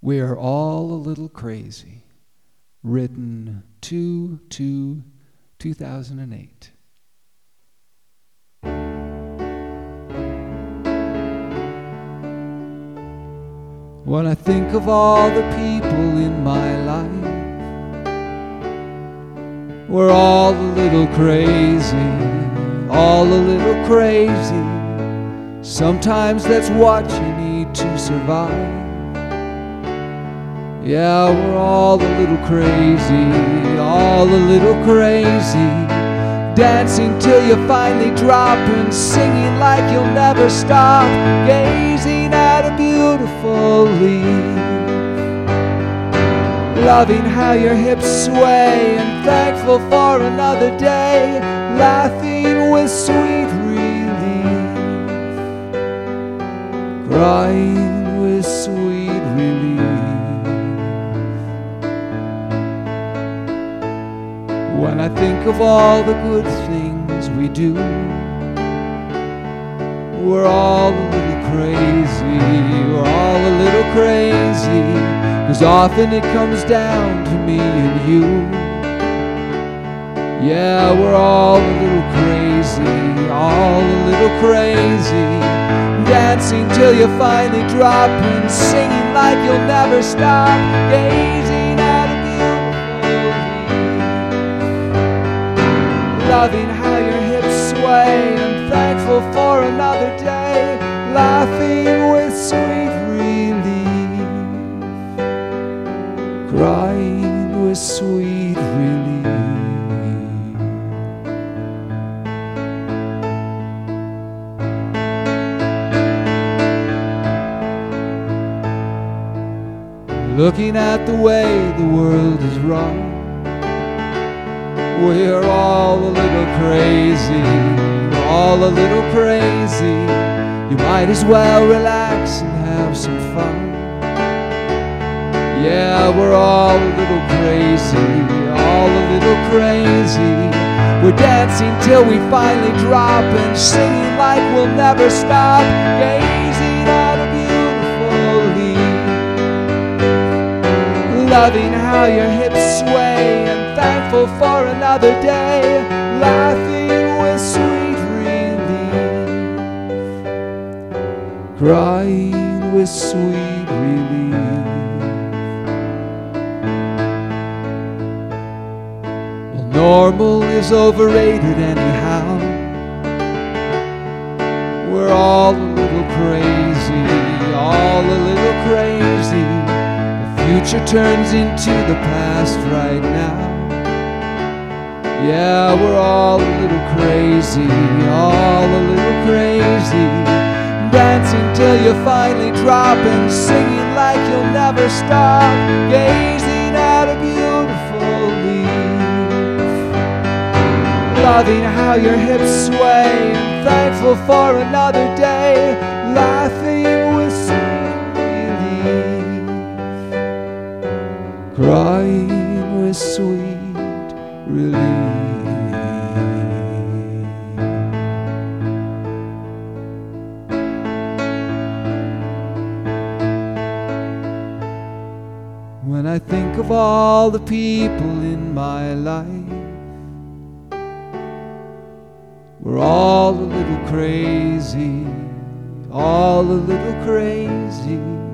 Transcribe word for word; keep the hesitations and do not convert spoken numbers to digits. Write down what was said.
We're all a little crazy. Written two two two thousand eight. When I think of all the people in my life, we're all a little crazy, all a little crazy. Sometimes that's what you need to survive. Yeah, we're all a little crazy, all a little crazy. Dancing till you finally drop and singing like you'll never stop. Gazing at a beautiful leaf, loving how your hips sway and thankful for another day. Laughing with sweet relief, crying with sweet relief. When I think of all the good things we do, we're all a little crazy, we're all a little crazy. 'Cause often it comes down to me and you. Yeah, we're all a little crazy, all a little crazy. Dancing till you finally drop and singing like you'll never stop. Gazing at a loving how your hips sway and thankful for another day. Laughing with sweet relief, crying with sweet relief. Looking at the way the world is run, we're all a little crazy, all a little crazy. You might as well relax and have some fun. Yeah, we're all a little crazy, all a little crazy. We're dancing till we finally drop and singing like we'll never stop. Gazing at a beautiful leaf, loving how your hips sway and thankful for another day. Laughing with sweet relief, crying with sweet relief. Well, normal is overrated anyhow. We're all a little crazy, all a little crazy. The future turns into the past right now. Yeah, we're all a little crazy, all a little crazy. Dancing till you finally drop and singing like you'll never stop. Gazing at a beautiful leaf, loving how your hips sway and thankful for another day. Laughing with sweet relief, crying with sweet relief. When I think of all the people in my life, we're all a little crazy, all a little crazy.